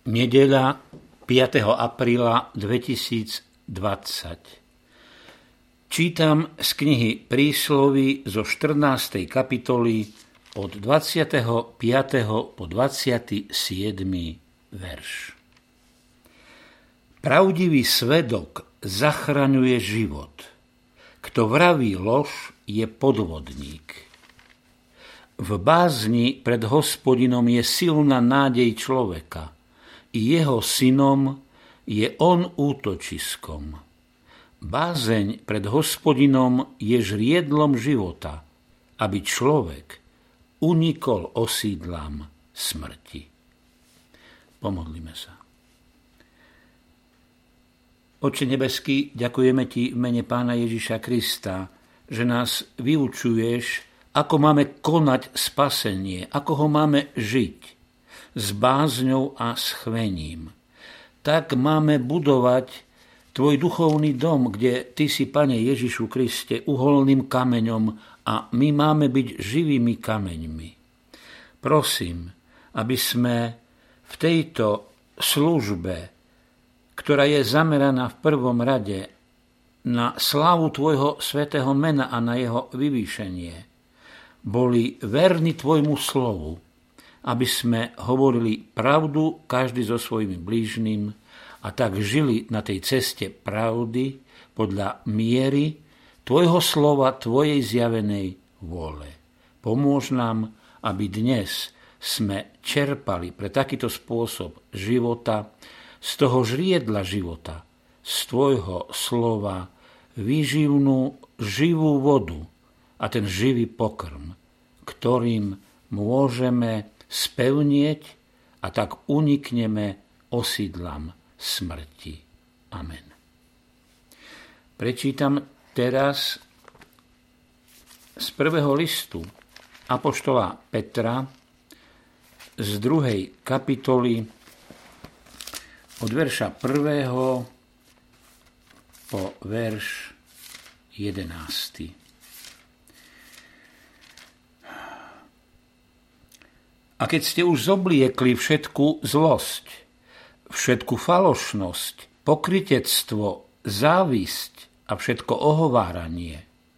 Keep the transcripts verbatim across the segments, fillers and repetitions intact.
Nedeľa piateho apríla dvetisícdvadsať. Čítam z knihy Prísloví zo štrnástej kapitoly od dvadsiateho piateho po dvadsiaty siedmy verš. Pravdivý svedok zachraňuje život. Kto vraví lož, je podvodník. V bázni pred Hospodinom je silná nádej človeka. I jeho synom je on útočiskom. Bázeň pred Hospodinom je žriedlom života, aby človek unikol osídlám smrti. Pomodlíme sa. Otče nebeský, ďakujeme Ti v mene Pána Ježiša Krista, že nás vyučuješ, ako máme konať spasenie, ako ho máme žiť, s bázňou a s chvením. Tak máme budovať Tvoj duchovný dom, kde Ty si, Pane Ježišu Kriste, uholným kameňom a my máme byť živými kameňmi. Prosím, aby sme v tejto službe, ktorá je zameraná v prvom rade na slávu Tvojho svätého mena a na jeho vyvýšenie, boli verní Tvojmu slovu, aby sme hovorili pravdu každý so svojím blížnym a tak žili na tej ceste pravdy podľa miery Tvojho slova, Tvojej zjavenej vôle. Pomôž nám, aby dnes sme čerpali pre takýto spôsob života z toho žriedla života, z Tvojho slova výživnú živú vodu a ten živý pokrm, ktorým môžeme spevnieť a tak unikneme osídlam smrti. Amen. Prečítam teraz z prvého listu apoštola Petra z druhej kapitoly od verša prvého po verš jedenásty. A keď ste už zobliekli všetku zlosť, všetku falošnosť, pokrytectvo, závisť a všetko ohováranie,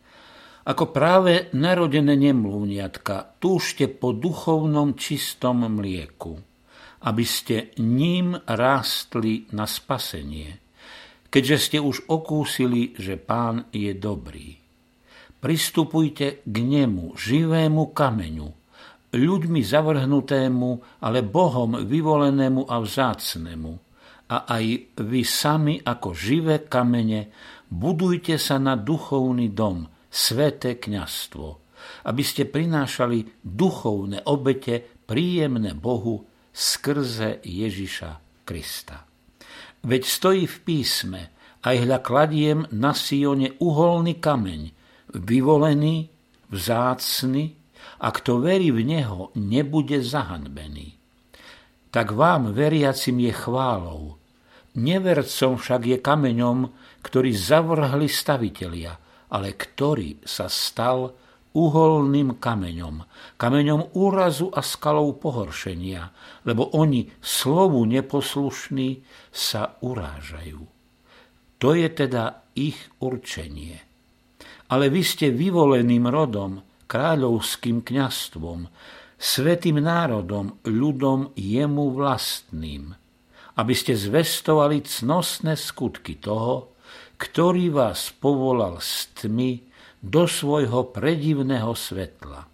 ako práve narodené nemluvniatka, túžte po duchovnom čistom mlieku, aby ste ním rástli na spasenie, keďže ste už okúsili, že Pán je dobrý. Pristupujte k nemu, živému kameňu, ľuďmi zavrhnutému, ale Bohom vyvolenému a vzácnemu. A aj vy sami ako živé kamene budujte sa na duchovný dom, sväté kňazstvo, aby ste prinášali duchovné obete príjemné Bohu skrze Ježiša Krista. Veď stojí v písme, aj hľa kladiem na Sione uholný kameň, vyvolený, vzácny, a kto verí v neho, nebude zahanbený. Tak vám, veriacim, je chválou. Nevercom však je kameňom, ktorý zavrhli stavitelia, ale ktorý sa stal uholným kameňom, kameňom úrazu a skalou pohoršenia, lebo oni slovu neposlušní sa urážajú. To je teda ich určenie. Ale vy ste vyvoleným rodom, kráľovským kňazstvom, svätým národom, ľudom jemu vlastným, aby ste zvestovali cnostné skutky toho, ktorý vás povolal z tmy do svojho predivného svetla.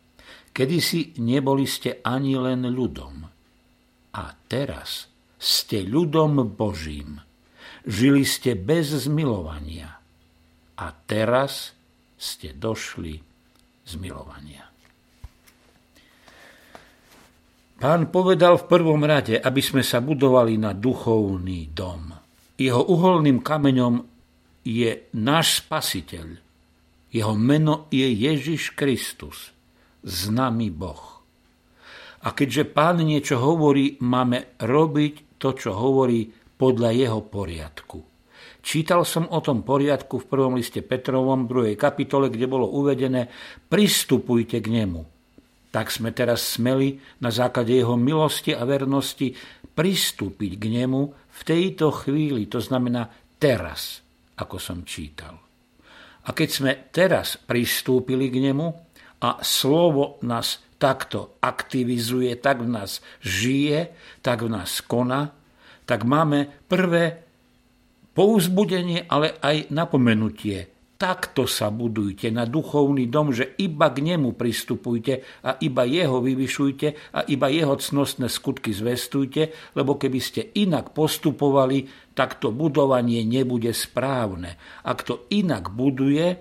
Kedysi neboli ste ani len ľudom, a teraz ste ľudom Božím. Žili ste bez zmilovania, a teraz ste došli zmilovania. Pán povedal v prvom rade, aby sme sa budovali na duchovný dom. Jeho uholným kameňom je náš Spasiteľ. Jeho meno je Ježiš Kristus, známy Boh. A keďže Pán niečo hovorí, máme robiť to, čo hovorí podľa jeho poriadku. Čítal som o tom poriadku v prvom liste Petrovom, druhej kapitole, kde bolo uvedené: pristupujte k nemu. Tak sme teraz smeli na základe jeho milosti a vernosti pristúpiť k nemu v tejto chvíli, to znamená teraz, ako som čítal. A keď sme teraz pristúpili k nemu a slovo nás takto aktivizuje, tak v nás žije, tak v nás koná, tak máme prvé povzbudenie, ale aj napomenutie. Takto sa budujte na duchovný dom, že iba k nemu pristupujte a iba jeho vyvyšujte a iba jeho cnostné skutky zvestujte, lebo keby ste inak postupovali, tak to budovanie nebude správne. Ak to inak buduje,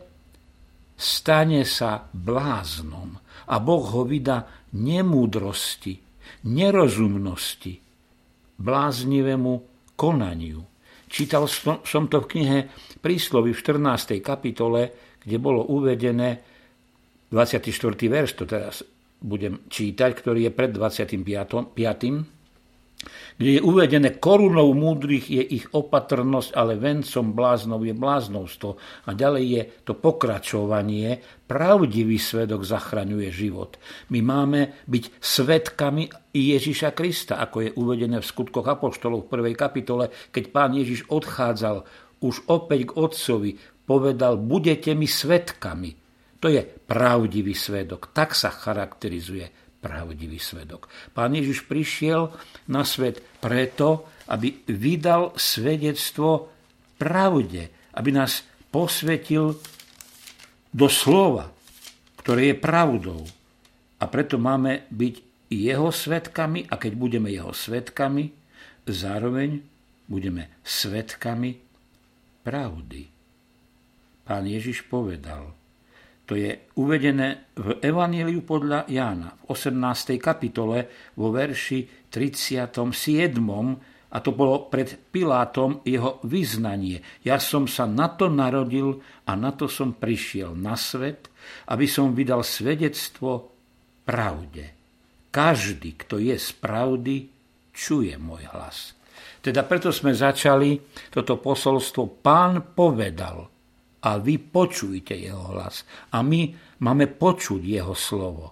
stane sa bláznom a Boh ho vydá nemúdrosti, nerozumnosti, bláznivému konaniu. Čítal som to v knihe Prísloví v štrnástej kapitole, kde bolo uvedené dvadsiaty štvrtý verš, to teraz budem čítať, ktorý je pred dvadsiatym piatym kde je uvedené: korunou múdrych je ich opatrnosť, ale vencom bláznov je bláznovstvo. A ďalej je to pokračovanie: pravdivý svedok zachraňuje život. My máme byť svedkami Ježiša Krista, ako je uvedené v Skutkoch apoštolov v prvej kapitole, keď Pán Ježiš odchádzal už opäť k Otcovi, povedal: budete mi svedkami. To je pravdivý svedok. Tak sa charakterizuje pravdivý svedok. Pán Ježiš prišiel na svet preto, aby vydal svedectvo pravde, aby nás posvetil do slova, ktoré je pravdou. A preto máme byť jeho svedkami, a keď budeme jeho svedkami, zároveň budeme svedkami pravdy. Pán Ježiš povedal, to je uvedené v Evanjeliu podľa Jána v osemnástej kapitole vo verši tridsiatom siedmom, a to bolo pred Pilátom jeho vyznanie. Ja som sa na to narodil a na to som prišiel na svet, aby som vydal svedectvo pravde. Každý, kto je z pravdy, čuje môj hlas. Teda preto sme začali toto posolstvo: Pán povedal, a vy počujte jeho hlas. A my máme počuť jeho slovo.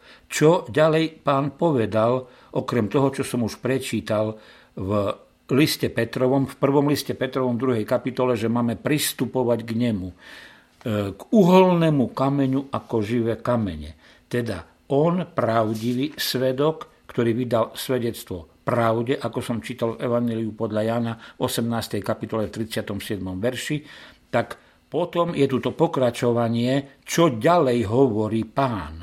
Čo ďalej Pán povedal, okrem toho, čo som už prečítal v liste Petrovom, v prvom liste Petrovom v druhej kapitole, že máme pristupovať k nemu, k uholnému kameňu ako živé kamene. Teda on, pravdivý svedok, ktorý vydal svedectvo pravde, ako som čítal v Evanjeliu podľa Jána v osemnástej kapitole v tridsiatom siedmom verši, tak potom je tu to pokračovanie, čo ďalej hovorí Pán.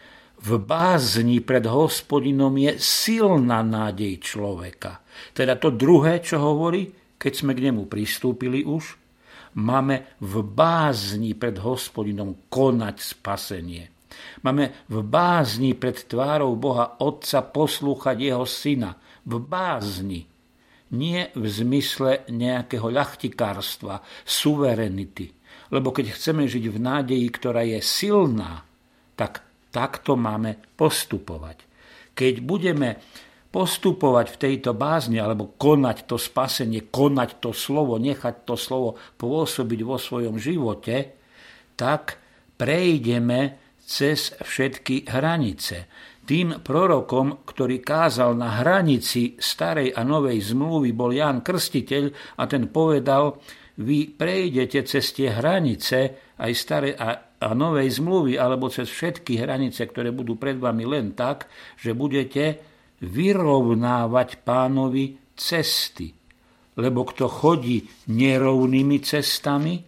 V bázni pred Hospodinom je silná nádej človeka. Teda to druhé, čo hovorí, keď sme k nemu pristúpili už, máme v bázni pred Hospodinom konať spasenie. Máme v bázni pred tvárou Boha Otca poslúchať jeho syna. V bázni. Nie v zmysle nejakého ľachtikárstva, suverenity. Lebo keď chceme žiť v nádeji, ktorá je silná, tak takto máme postupovať. Keď budeme postupovať v tejto bázni, alebo konať to spasenie, konať to slovo, nechať to slovo pôsobiť vo svojom živote, tak prejdeme cez všetky hranice. Tým prorokom, ktorý kázal na hranici starej a novej zmluvy, bol Ján Krstiteľ, a ten povedal: vy prejdete cez tie hranice aj starej a, a novej zmluvy, alebo cez všetky hranice, ktoré budú pred vami, len tak, že budete vyrovnávať Pánovi cesty. Lebo kto chodí nerovnými cestami,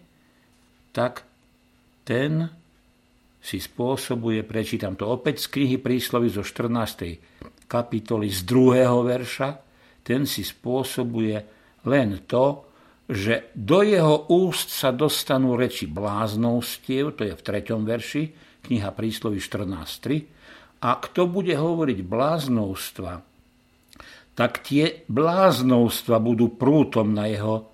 tak ten si spôsobuje, prečítam to opäť z knihy Prísloví zo štrnástej kapitoly z druhého verša, ten si spôsobuje len to, že do jeho úst sa dostanú reči bláznovstiev, to je v treťom verši, kniha Prísloví štrnásť tri, a kto bude hovoriť bláznovstva, tak tie bláznovstva budú prútom na jeho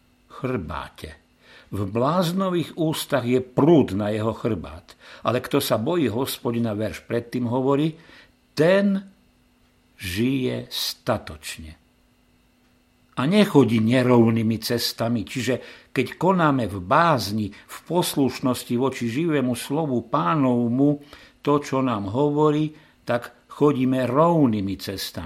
chrbáte. V bláznových ústach je prúd na jeho chrbát. Ale kto sa bojí Hospodina, verš predtým hovorí, ten žije statočne. A nechodí nerovnými cestami. Čiže keď konáme v bázni, v poslušnosti voči živému slovu Pánovmu, to, čo nám hovorí, tak chodíme rovnými cestami.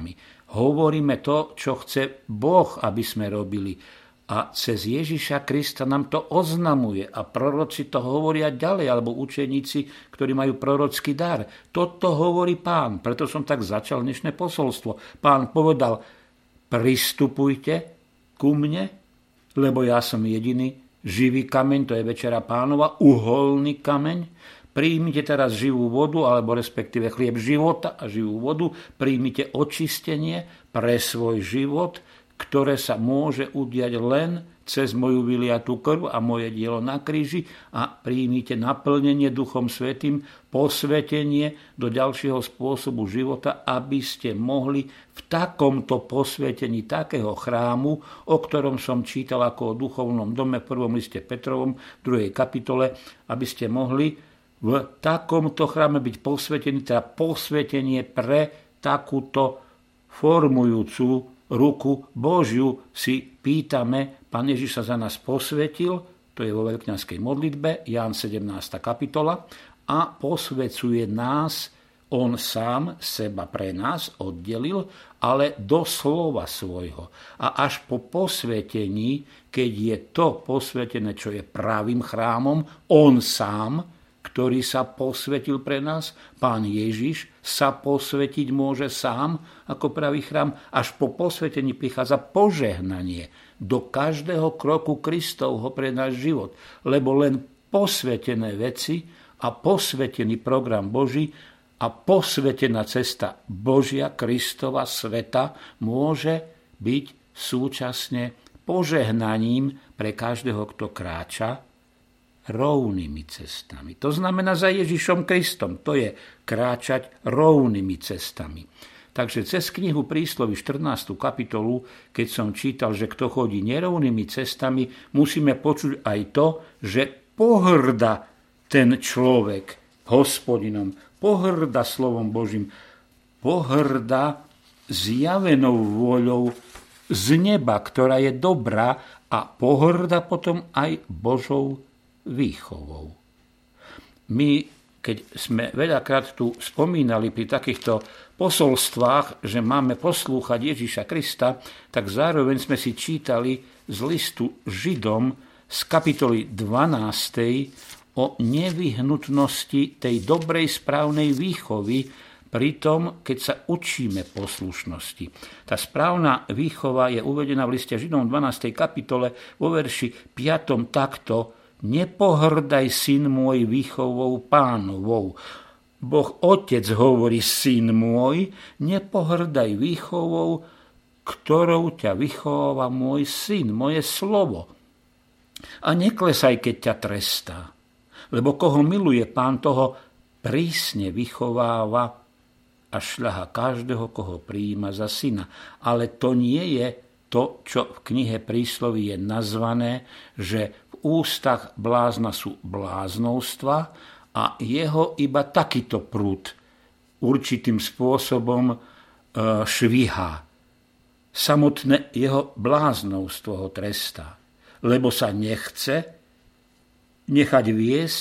Hovoríme to, čo chce Boh, aby sme robili. A cez Ježiša Krista nám to oznamuje a proroci to hovoria ďalej, alebo učeníci, ktorí majú prorocký dar. Toto hovorí Pán, preto som tak začal dnešné posolstvo. Pán povedal, pristupujte ku mne, lebo ja som jediný živý kameň, to je Večera Pánova, uholný kameň. Príjmite teraz živú vodu, alebo respektíve chlieb života a živú vodu. Príjmite očistenie pre svoj život, ktoré sa môže udiať len cez moju vyliatú krv a moje dielo na kríži, a príjmite naplnenie Duchom Svätým, posvetenie do ďalšieho spôsobu života, aby ste mohli v takomto posvetení takého chrámu, o ktorom som čítal ako o duchovnom dome v prvom liste Petrovom, v druhej kapitole, aby ste mohli v takomto chráme byť posvetení, teda posvetenie pre takúto formujúcu ruku Božiu si pýtame. Pán Ježiš sa za nás posvetil, to je vo veľkňazskej modlitbe, Ján sedemnásta kapitola, a posvecuje nás, on sám seba pre nás oddelil, ale do slova svojho. A až po posvetení, keď je to posvetené, čo je pravým chrámom, on sám, ktorý sa posvetil pre nás, Pán Ježiš sa posvetiť môže sám ako pravý chrám. Až po posvetení prichádza požehnanie do každého kroku Kristovho pre náš život. Lebo len posvetené veci a posvetený program Boží a posvetená cesta Božia, Kristova, sveta môže byť súčasne požehnaním pre každého, kto kráča rovnými cestami. To znamená za Ježišom Kristom. To je kráčať rovnými cestami. Takže cez knihu Prísloví štrnástu kapitolu, keď som čítal, že kto chodí nerovnými cestami, musíme počuť aj to, že pohrda ten človek Hospodinom, pohrda slovom Božím, pohrda zjavenou vôľou z neba, ktorá je dobrá, a pohrda potom aj Božou výchovou. My, keď sme veľakrát tu spomínali pri takýchto posolstvách, že máme poslúchať Ježiša Krista, tak zároveň sme si čítali z listu Židom z kapitoly dvanástej o nevyhnutnosti tej dobrej správnej výchovy pri tom, keď sa učíme poslušnosti. Tá správna výchova je uvedená v liste Židom dvanástej kapitole vo verši piatom takto: nepohrdaj, syn môj, výchovou Pánovou. Boh Otec hovorí: syn môj, nepohrdaj výchovou, ktorou ťa vychováva môj syn, moje slovo. A neklesaj, keď ťa trestá, lebo koho miluje Pán, toho prísne vychováva a šľaha každého, koho prijíma za syna. Ale to nie je to, čo v knihe Prísloví je nazvané, že v ústach blázna sú bláznovstva a jeho iba takýto prúd určitým spôsobom e, švihá. Samotné jeho bláznovstvo ho trestá, lebo sa nechce nechať viesť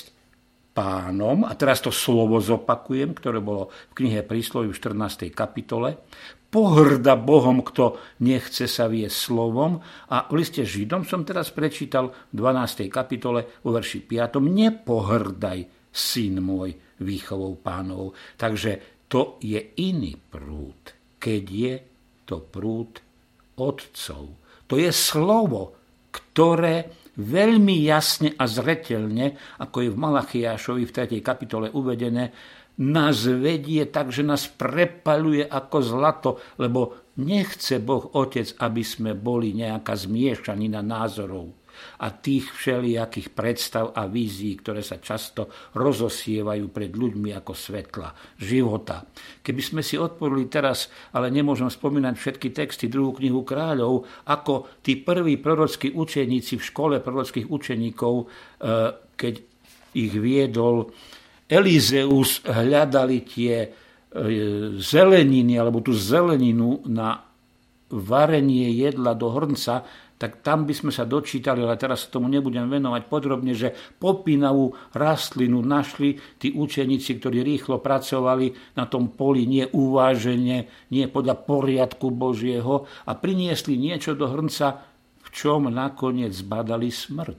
Pánom, a teraz to slovo zopakujem, ktoré bolo v knihe Prísloví v štrnástej kapitole, pohrda Bohom, kto nechce sa viesť slovom. A v liste Židom som teraz prečítal v dvanástej kapitole vo verši piatom: nepohrdaj, syn môj, výchovou Pánovou. Takže to je iný prúd, keď je to prúd otcov. To je slovo, ktoré veľmi jasne a zreteľne, ako je v Malachiášovi v tretej kapitole uvedené, nás vedie tak, že nás prepaľuje ako zlato, lebo nechce Boh Otec, aby sme boli nejaká zmiešanina názorov a tých všelijakých predstav a vízií, ktoré sa často rozosievajú pred ľuďmi ako svetla života. Keby sme si otvorili teraz, ale nemôžem spomínať všetky texty, druhú knihu Kráľov, ako tí prví prorockí učeníci v škole prorockých učeníkov, keď ich viedol Elizeus, hľadali tie zeleniny alebo tú zeleninu na varenie jedla do hrnca, tak tam by sme sa dočítali, ale teraz tomu nebudem venovať podrobne, že popínavú rastlinu našli tí učeníci, ktorí rýchlo pracovali na tom poli, nie uvážene, nie podľa poriadku Božieho a priniesli niečo do hrnca, v čom nakoniec zbadali smrť.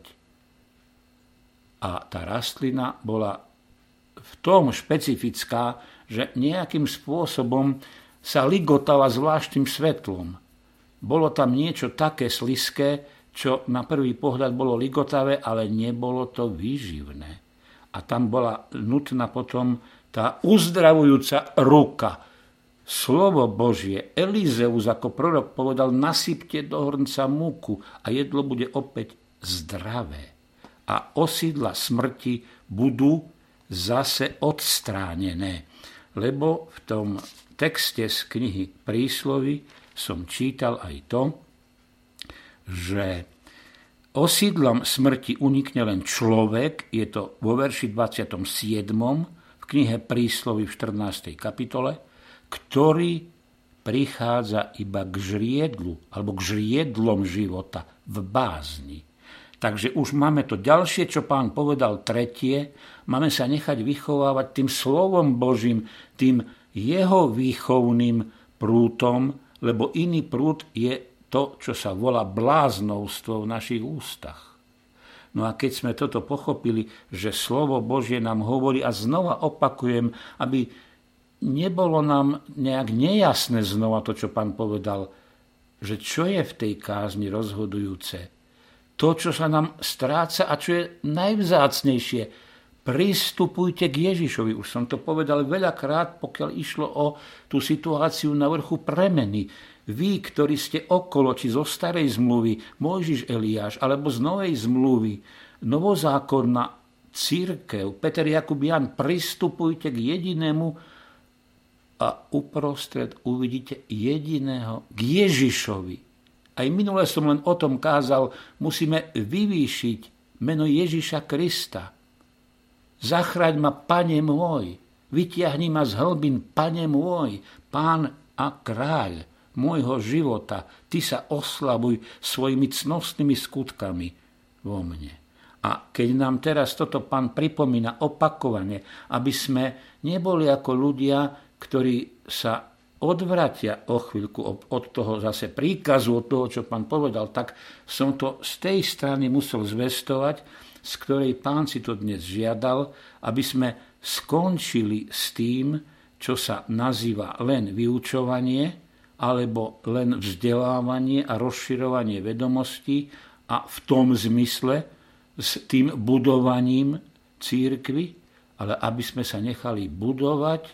A tá rastlina bola v tom špecifická, že nejakým spôsobom sa ligotala zvláštnym svetlom. Bolo tam niečo také sliské, čo na prvý pohľad bolo ligotavé, ale nebolo to výživné. A tam bola nutná potom tá uzdravujúca ruka. Slovo Božie, Elizeus ako prorok povedal, nasypte do hrnca múku a jedlo bude opäť zdravé. A osídla smrti budú zase odstránené. Lebo v tom texte z knihy Prísloví som čítal aj to, že osídlom smrti unikne len človek, je to vo verši dvadsiatom siedmom v knihe Prísloví v štrnástej kapitole, ktorý prichádza iba k žriedlu alebo k žriedlom života v bázni. Takže už máme to ďalšie, čo Pán povedal, tretie, máme sa nechať vychovávať tým slovom Božím, tým jeho výchovným prútom, lebo iný prúd je to, čo sa volá bláznovstvo v našich ústach. No a keď sme toto pochopili, že slovo Božie nám hovorí, a znova opakujem, aby nebolo nám nejak nejasné znova to, čo Pán povedal, že čo je v tej kázni rozhodujúce, to, čo sa nám stráca a čo je najvzácnejšie, pristupujte k Ježišovi. Už som to povedal veľakrát, pokiaľ išlo o tú situáciu na vrchu premeny. Vy, ktorí ste okolo, či zo starej zmluvy, Mojžiš, Eliáš, alebo z novej zmluvy, novozákonná cirkev, Peter, Jakub, Jan, pristupujte k jedinému a uprostred uvidíte jediného, k Ježišovi. Aj minule som len o tom kázal, musíme vyvýšiť meno Ježiša Krista. Zachraň ma, Pane môj, vytiahni ma z hlbín, Pane môj, Pán a kráľ môjho života, ty sa oslavuj svojimi cnostnými skutkami vo mne. A keď nám teraz toto Pán pripomína opakovane, aby sme neboli ako ľudia, ktorí sa odvratia o chvíľku od toho zase príkazu, od toho, čo Pán povedal, tak som to z tej strany musel zvestovať, z ktorej Pán si to dnes žiadal, aby sme skončili s tým, čo sa nazýva len vyučovanie, alebo len vzdelávanie a rozširovanie vedomostí a v tom zmysle s tým budovaním cirkvi, ale aby sme sa nechali budovať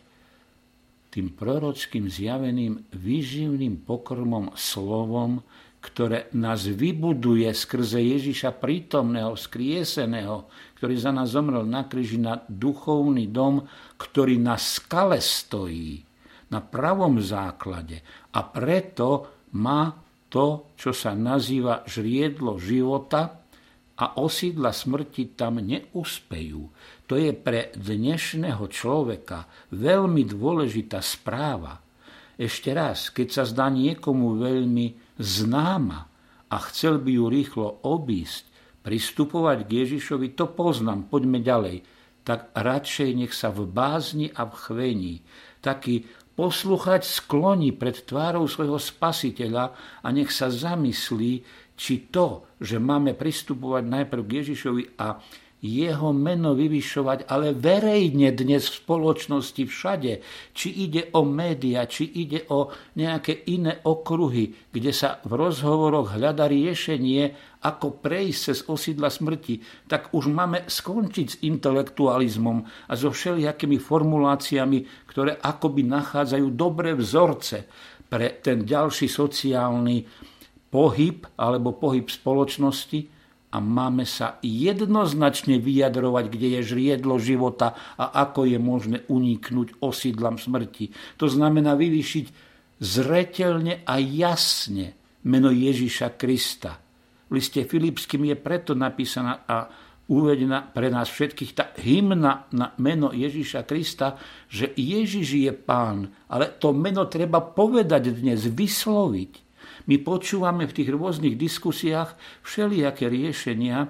tým prorockým zjaveným výživným pokrmom slovom, ktoré nás vybuduje skrze Ježiša prítomného, skrieseného, ktorý za nás zomrel na kríži, na duchovný dom, ktorý na skale stojí, na pravom základe. A preto má to, čo sa nazýva žriedlo života, a osídla smrti tam neúspejú. To je pre dnešného človeka veľmi dôležitá správa. Ešte raz, keď sa zdá niekomu veľmi známa a chcel by ju rýchlo obísť, pristupovať k Ježišovi, to poznám, poďme ďalej, tak radšej nech sa v bázni a v chvení taký posluchať skloní pred tvárou svojho Spasiteľa a nech sa zamyslí, či to, že máme pristupovať najprv k Ježišovi a jeho meno vyvyšovať, ale verejne dnes v spoločnosti všade, či ide o média, či ide o nejaké iné okruhy, kde sa v rozhovoroch hľadá riešenie, ako prejsť cez osídla smrti, tak už máme skončiť s intelektualizmom a so všelijakými formuláciami, ktoré akoby nachádzajú dobré vzorce pre ten ďalší sociálny pohyb alebo pohyb spoločnosti, a máme sa jednoznačne vyjadrovať, kde je žriedlo života a ako je možné uniknúť osídlam smrti. To znamená vyvýšiť zreteľne a jasne meno Ježiša Krista. V liste Filipským je preto napísaná a uvedená pre nás všetkých tá hymna na meno Ježiša Krista, že Ježiš je Pán, ale to meno treba povedať dnes, vysloviť. My počúvame v tých rôznych diskusiách všelijaké riešenia,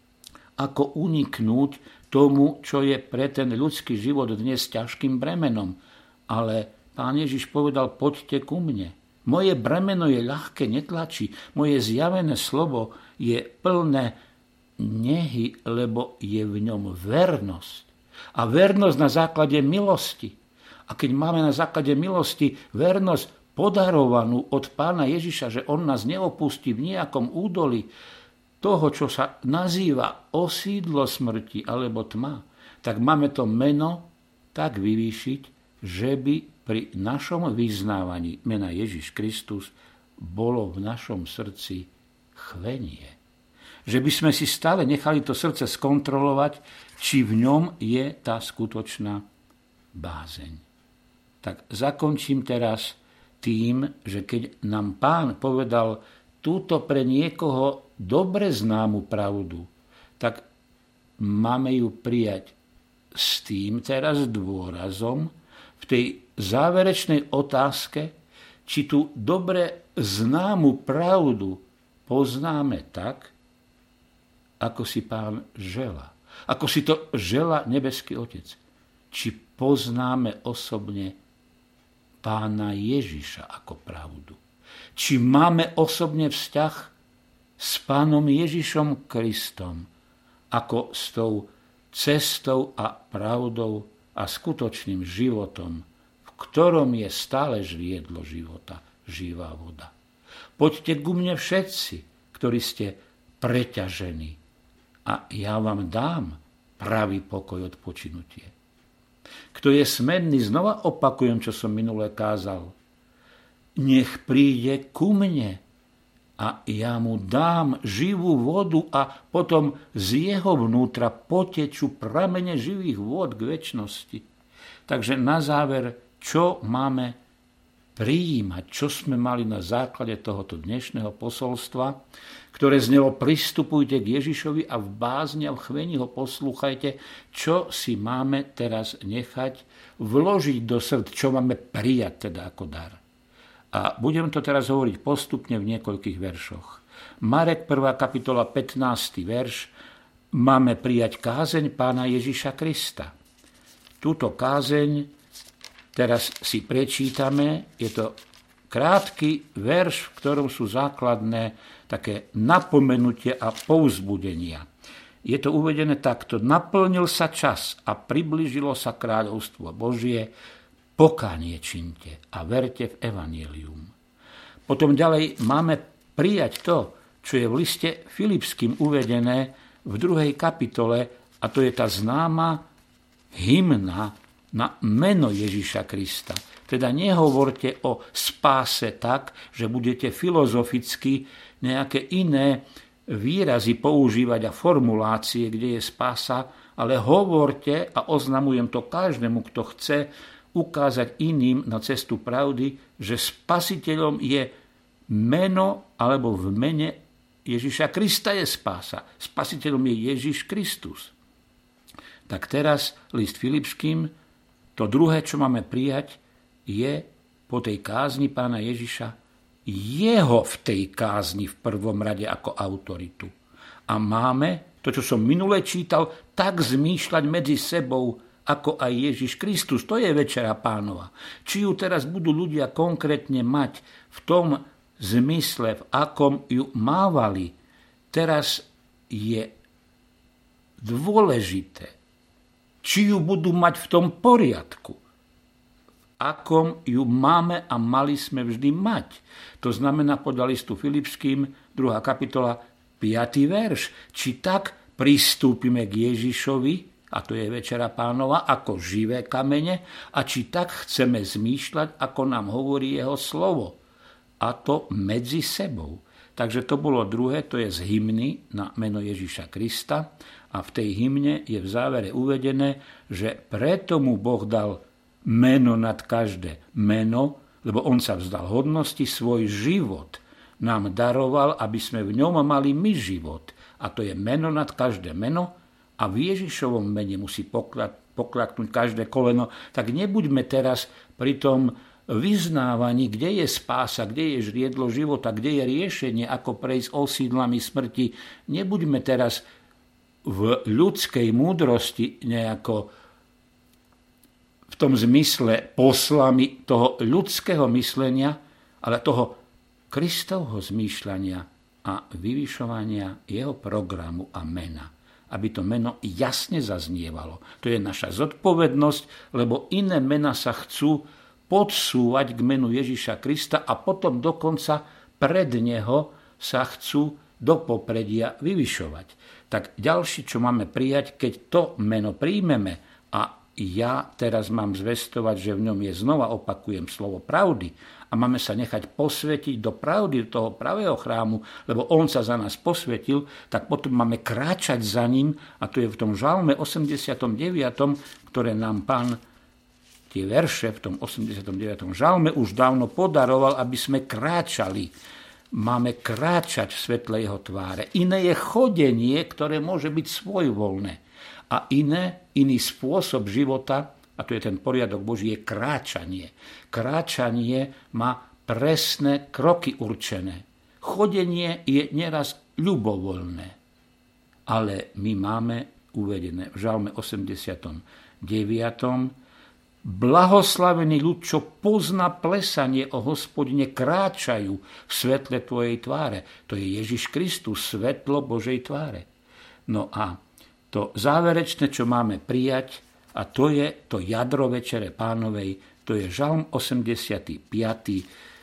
ako uniknúť tomu, čo je pre ten ľudský život dnes ťažkým bremenom. Ale Pán Ježiš povedal, poďte ku mne. Moje bremeno je ľahké, netlačí. Moje zjavené slovo je plné nehy, lebo je v ňom vernosť. A vernosť na základe milosti. A keď máme na základe milosti vernosť podarovanú od Pána Ježiša, že on nás neopustí v nejakom údoli toho, čo sa nazýva osídlo smrti alebo tma, tak máme to meno tak vyvýšiť, že by pri našom vyznávaní mena Ježiš Kristus bolo v našom srdci chvenie. Že by sme si stále nechali to srdce skontrolovať, či v ňom je tá skutočná bázeň. Tak zakončím teraz tým, že keď nám Pán povedal túto pre niekoho dobre známu pravdu, tak máme ju prijať s tým teraz dôrazom v tej záverečnej otázke, či tú dobre známu pravdu poznáme tak, ako si Pán želá. Ako si to želá nebeský Otec. Či poznáme osobne Pána Ježiša ako pravdu. Či máme osobne vzťah s Pánom Ježišom Kristom ako s tou cestou a pravdou a skutočným životom, v ktorom je stále žliedlo života, živá voda. Poďte ku mne všetci, ktorí ste preťažení, a ja vám dám pravý pokoj, odpočinutie. Kto je smenný, znova opakujem, čo som minule kázal, nech príde ku mne a ja mu dám živú vodu a potom z jeho vnútra potečú pramene živých vôd k večnosti. Takže na záver, čo máme prijímať, čo sme mali na základe tohoto dnešného posolstva, ktoré znelo pristupujte k Ježišovi a v bázni a v chvení ho poslúchajte, čo si máme teraz nechať vložiť do srdc, čo máme prijať teda ako dar. A budem to teraz hovoriť postupne v niekoľkých veršoch. Marek prvá kapitola pätnásty verš, máme prijať kázeň Pána Ježiša Krista. Túto kázeň teraz si prečítame, je to krátky verš, v ktorom sú základné také napomenutie a povzbudenia. Je to uvedené takto. Naplnil sa čas a priblížilo sa kráľovstvo Božie, pokánie činte a verte v evanjelium. Potom ďalej máme prijať to, čo je v liste Filipským uvedené v druhej kapitole, a to je tá známa hymna na meno Ježiša Krista. Teda nehovorte o spáse tak, že budete filozoficky nejaké iné výrazy používať a formulácie, kde je spása, ale hovorte, a oznamujem to každému, kto chce ukázať iným na cestu pravdy, že spasiteľom je meno, alebo v mene Ježiša Krista je spása. Spasiteľom je Ježiš Kristus. Tak teraz list Filipským, to druhé, čo máme prijať, je po tej kázni Pána Ježiša jeho v tej kázni v prvom rade ako autoritu. A máme, to čo som minule čítal, tak zmýšľať medzi sebou, ako aj Ježiš Kristus. To je Večera Pánova. Či ju teraz budú ľudia konkrétne mať v tom zmysle, v akom ju mávali, teraz je dôležité, či ju budú mať v tom poriadku, akom ju máme a mali sme vždy mať. To znamená podľa listu Filipským, druhá kapitola, piaty verš. Či tak pristúpime k Ježišovi, a to je Večera Pánova, ako živé kamene, a či tak chceme zmýšľať, ako nám hovorí jeho slovo. A to medzi sebou. Takže to bolo druhé, to je z hymny na meno Ježiša Krista. A v tej hymne je v závere uvedené, že preto mu Boh dal meno nad každé meno, lebo on sa vzdal hodnosti, svoj život nám daroval, aby sme v ňom mali my život. A to je meno nad každé meno a v Ježišovom mene musí pokladnúť každé koleno. Tak nebuďme teraz pri tom vyznávaní, kde je spása, kde je žriedlo života, kde je riešenie, ako prejsť osídlami smrti. Nebuďme teraz v ľudskej múdrosti nejako v tom zmysle poslami toho ľudského myslenia, ale toho Kristovho zmýšľania a vyvyšovania jeho programu a mena. Aby to meno jasne zaznievalo. To je naša zodpovednosť, lebo iné mena sa chcú podsúvať k menu Ježiša Krista a potom dokonca pred neho sa chcú do popredia vyvyšovať. Tak ďalšie, čo máme prijať, keď to meno príjmeme, a ja teraz mám zvestovať, že v ňom je, znova opakujem, slovo pravdy, a máme sa nechať posvetiť do pravdy toho pravého chrámu, lebo on sa za nás posvetil, tak potom máme kráčať za ním, a to je v tom žalme osemdesiatom deviatom, ktoré nám Pán tie verše v tom osemdesiatom deviatom žalme už dávno podaroval, aby sme kráčali. Máme kráčať v svetle jeho tváre. Iné je chodenie, ktoré môže byť svojvoľné. A iné, iný spôsob života, a to je ten poriadok Boží, je kráčanie. Kráčanie má presné kroky určené. Chodenie je neraz ľubovoľné. Ale my máme uvedené v žalme osemdesiatom deviatom blahoslavený ľud, čo pozná plesanie o Hospodine, kráčajú v svetle tvojej tváre. To je Ježiš Kristus, svetlo Božej tváre. No a to záverečné, čo máme prijať, a to je to jadro Večere Pánovej, to je žalm osemdesiaty piaty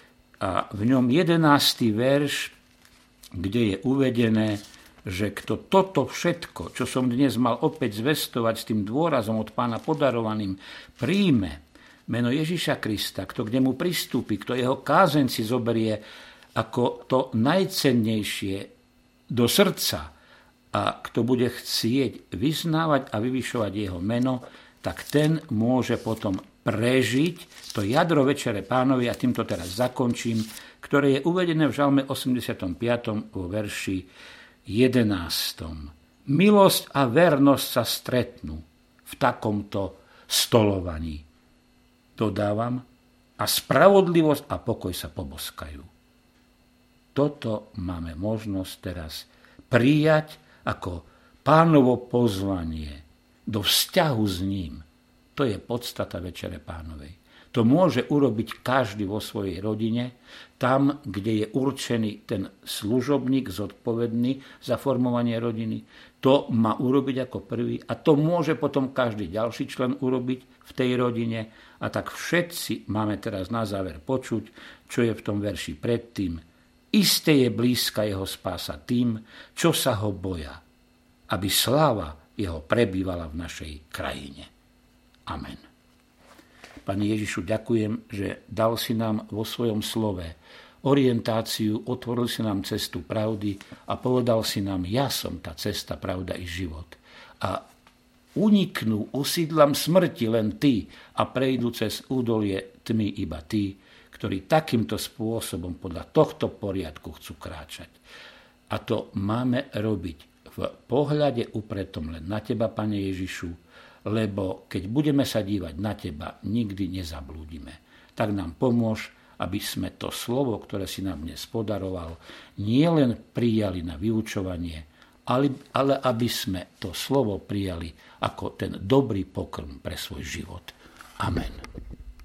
a v ňom jedenásty verš, kde je uvedené, že kto toto všetko, čo som dnes mal opäť zvestovať s tým dôrazom od Pána podarovaným, príjme meno Ježiša Krista, kto k nemu pristúpi, kto jeho kázeň si zoberie ako to najcennejšie do srdca a kto bude chcieť vyznávať a vyvyšovať jeho meno, tak ten môže potom prežiť to jadro Večere Pánovej, a týmto teraz zakončím, ktoré je uvedené v žalme osemdesiatom piatom vo verši jedenástom. Milosť a vernosť sa stretnú v takomto stolovaní. Dodávam, a spravodlivosť a pokoj sa poboskajú. Toto máme možnosť teraz prijať ako Pánovo pozvanie do vzťahu s ním. To je podstata Večere Pánovej. To môže urobiť každý vo svojej rodine, tam, kde je určený ten služobník zodpovedný za formovanie rodiny. To má urobiť ako prvý a to môže potom každý ďalší člen urobiť v tej rodine. A tak všetci máme teraz na záver počuť, čo je v tom verši predtým. Isté je blízka jeho spása tým, čo sa ho boja, aby sláva jeho prebývala v našej krajine. Amen. Pane Ježišu, ďakujem, že dal si nám vo svojom slove orientáciu, otvoril si nám cestu pravdy a povedal si nám, ja som tá cesta, pravda i život. A uniknú osídlam smrti len tí a prejdú cez údolie tmy iba tí, ktorí takýmto spôsobom podľa tohto poriadku chcú kráčať. A to máme robiť v pohľade upretom len na teba, Pane Ježišu, lebo keď budeme sa dívať na teba, nikdy nezablúdime. Tak nám pomôž, aby sme to slovo, ktoré si nám dnes podaroval, nielen prijali na vyučovanie, ale, ale aby sme to slovo prijali ako ten dobrý pokrm pre svoj život. Amen.